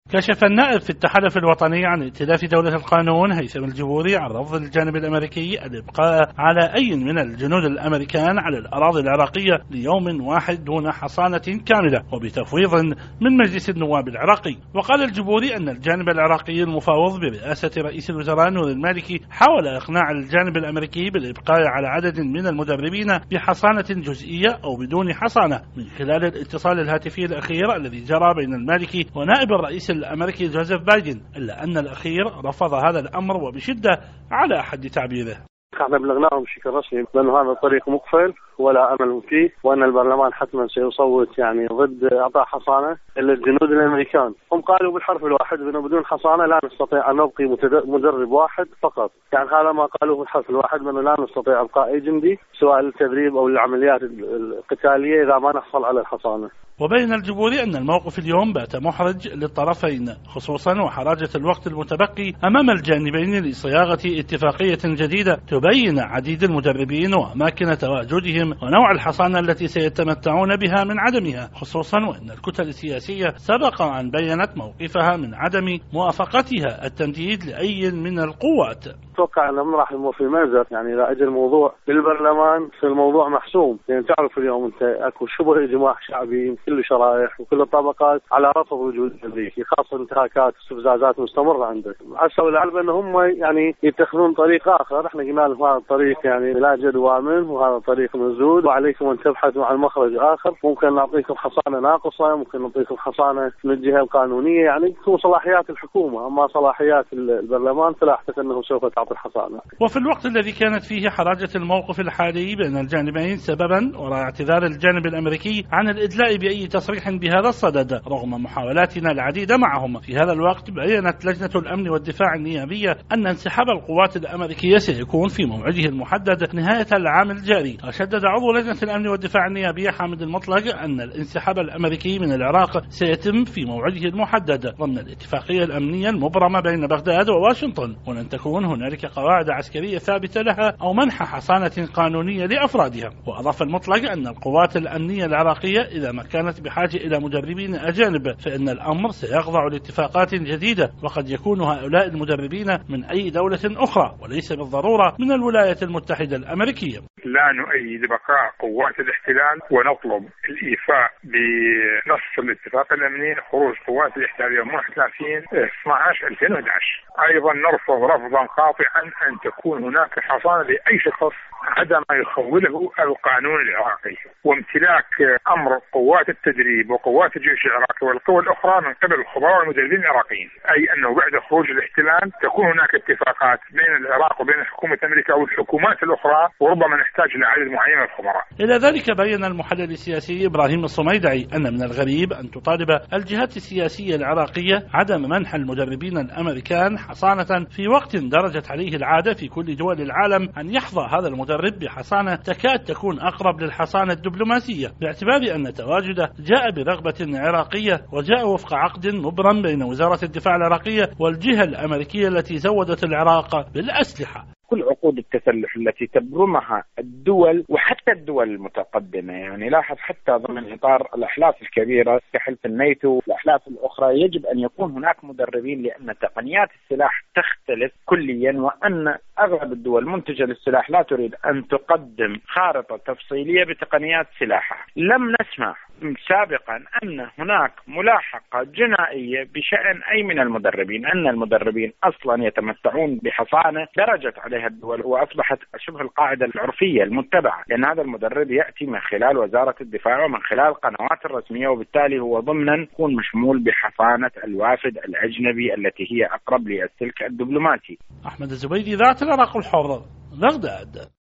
كشف النائب في التحالف الوطني عن ائتلاف دولة القانون هيثم الجبوري عن رفض الجانب الأمريكي الإبقاء على أي من الجنود الأمريكان على الأراضي العراقية ليوم واحد دون حصانة كاملة وبتفويض من مجلس النواب العراقي. وقال الجبوري أن الجانب العراقي المفاوض برئاسة رئيس الوزراء نور المالكي حاول إقناع الجانب الأمريكي بالإبقاء على عدد من المدربين بحصانة جزئية أو بدون حصانة من خلال الاتصال الهاتفي الأخير الذي جرى بين المالكي ونائب الرئيس الأمريكي جوزيف بايدن، إلا أن الأخير رفض هذا الأمر وبشدة على حد تعبيره. احنا بلغناهم بشكل رسمي بأنه هذا الطريق مقفل ولا أمل فيه، وأن البرلمان حتما سيصوت ضد إعطاء حصانة للجنود الأمريكان. هم قالوا بالحرف الواحد أنه بدون حصانة لا نستطيع أن نبقي مدرب واحد فقط، هذا ما قالوه بالحرف الواحد أنه لا نستطيع إبقاء أي جندي سواء للتدريب أو للعمليات القتالية إذا ما نحصل على الحصانة. وبين الجبوري أن الموقف اليوم بات محرج للطرفين، خصوصا وحراجة الوقت المتبقي أمام الجانبين لصياغة اتفاقية جديدة تبين عديد المدربين وأماكن تواجدهم ونوع الحصانة التي سيتمتعون بها من عدمها، خصوصا وأن الكتل السياسية سبق أن بيّنت موقفها من عدم موافقتها التمديد لأي من القوات. أتوقع أنه راح يمر في مأزق، إذا أجى الموضوع للبرلمان في الموضوع محسوم، تعرف اليوم أنت أكو شبه إجماع شعبي من كل الشرائح وكل الطبقات على رفض وجود الأمريكي، خاصة انتهاكات واستفزازات مستمرة عنده. عسوا ولعل أن هم يتخذون طريق آخر. احنا قلنا لهم هذا الطريق لا جدوى منه وهذا الطريق مسدود وعليكم أن تبحثوا عن مخرج آخر، ممكن نعطيكم حصانة ناقصة، ممكن نعطيكم حصانة من الجهة القانونية، تكون صلاحيات الحكومة، أما صلاحيات البرلمان فلا أعتقد أنه سوف تعطي الحصانة. وفي الوقت الذي كانت فيه حراجة الموقف الحالي بين الجانبين سببا وراء اعتذار الجانب الأمريكي عن الإدلاء بأي تصريح بهذا الصدد رغم محاولاتنا العديدة معهم، في هذا الوقت بيّنت لجنة الأمن والدفاع النيابية أن انسحاب القوات الأمريكية سيكون في موعده المحدد نهاية العام الجاري. وشدد عضو لجنة الأمن والدفاع النيابية حامد المطلق أن الانسحاب الأمريكي من العراق سيتم في موعده المحدد ضمن الاتفاقية الأمنية المبرمة بين بغداد وواشنطن، ولن تكون هنالك قواعد عسكرية ثابتة لها أو منح حصانة قانونية لأفرادها. وأضاف المطلق أن القوات الأمنية العراقية إذا ما كانت بحاجة إلى مدربين أجانب فإن الأمر سيخضع لاتفاقات جديدة، وقد يكون هؤلاء المدربين من أي دولة أخرى وليس بالضرورة من الولايات المتحدة الأمريكية. لا نؤيد بقاء قوات الاحتلال ونطلب الإيفاء بنص الاتفاق الأمني خروج قوات الاحتلال يوم 31/12/2011. أيضا نرفض رفضا قاطعا أن تكون هناك حصانة لأي شخص عدم ما يخوله القانون العراقي، وامتلاك أمر قوات التدريب وقوات الجيش العراقي والقوى الأخرى من قبل الخبراء والمدربين العراقيين، أي أنه بعد خروج الاحتلال تكون هناك اتفاقات بين العراق وبين حكومة أمريكا أو الحكومات الأخرى، وربما نحتاج إلى عدد معين من الخبراء. إلى ذلك بين المحلل السياسي إبراهيم الصميدعي أن من الغريب أن تطالب الجهات السياسية العراقية عدم منح المدربين الأمريكان حصانة في وقت درجت عليه العادة في كل دول العالم أن يحظى هذا المدرب بحصانة تكاد تكون أقرب للحصانة الدبلوماسية، باعتبار أن تواجده جاء برغبة عراقية وجاء وفق عقد مبرم بين وزارة الدفاع العراقية والجهة الأمريكية التي زودت العراق بالأسلحة. كل عقود التسلح التي تبرمها الدول وحتى الدول المتقدمة، لاحظ حتى ضمن إطار الأحلاف الكبيرة كحلف الناتو والأحلاف الأخرى يجب أن يكون هناك مدربين، لأن تقنيات السلاح تختلف كليا، وأن أغلب الدول منتجة للسلاح لا تريد أن تقدم خارطة تفصيلية بتقنيات سلاحها. لم نسمع سابقا أن هناك ملاحقة جنائية بشأن أي من المدربين، أن المدربين أصلا يتمتعون بحصانة درجت عليها الدول وأصبحت شبه القاعدة العرفية المتبعة، لأن هذا المدرب يأتي من خلال وزارة الدفاع ومن خلال القنوات الرسمية، وبالتالي هو ضمنا يكون مشمول بحصانة الوافد الأجنبي التي هي أقرب للسلك الدبلوماسي. أحمد الزبيدي، ذات العراق الحر، بغداد.